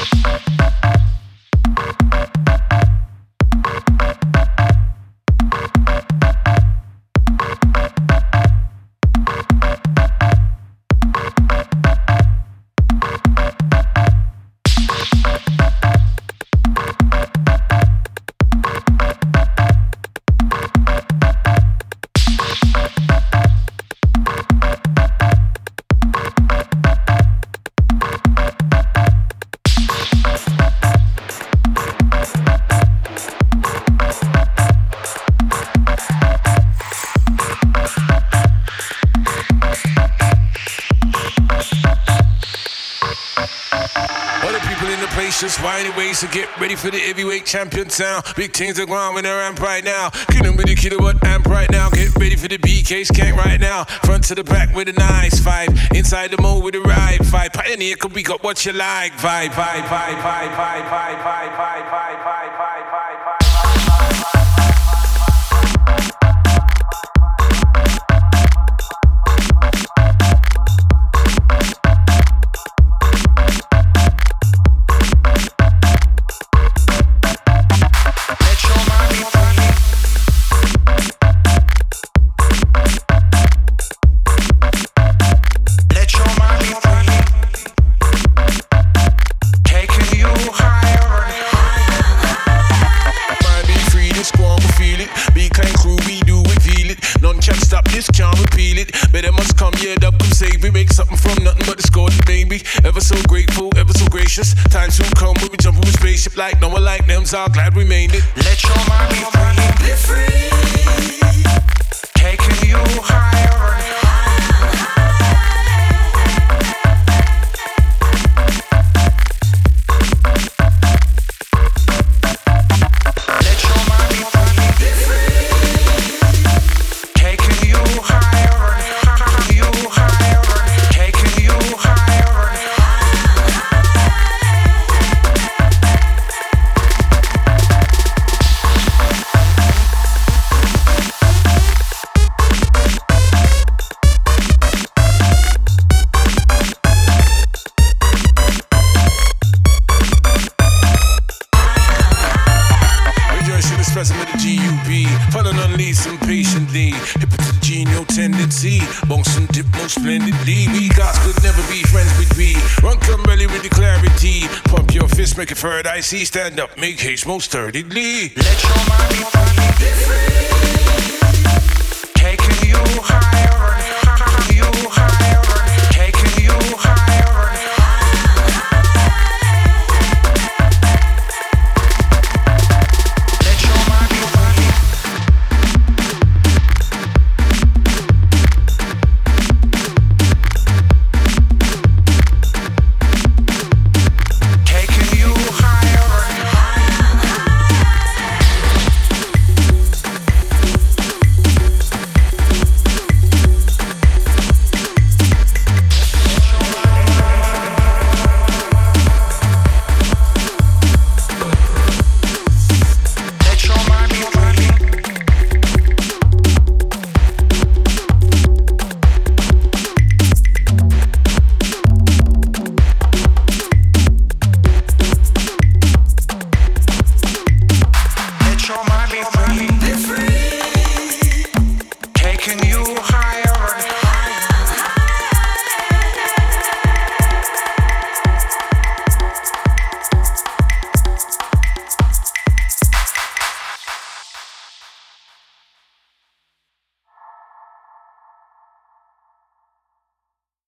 Just whiny ways to get ready for the heavyweight champion sound. Big things are going with their amp right now. Killing with the kilowatt amp right now. Get ready for the BK skank right now. Front to the back with a nice vibe. Inside the mode with a ride vibe. Pioneer could we got what you like vibe. Time soon come when we jump in a spaceship like no one like them, so I'm glad we made it. Let your mind be free, taking you higher and let your mind be free, taking you higher and you higher and taking you higher and tendency, bonks and dip most splendidly. We guys could never be friends with we. Run come belly with the clarity. Pump your fist, make it further I see. Stand up, make haste most sturdily. Let your mind be free, taking you higher and you higher.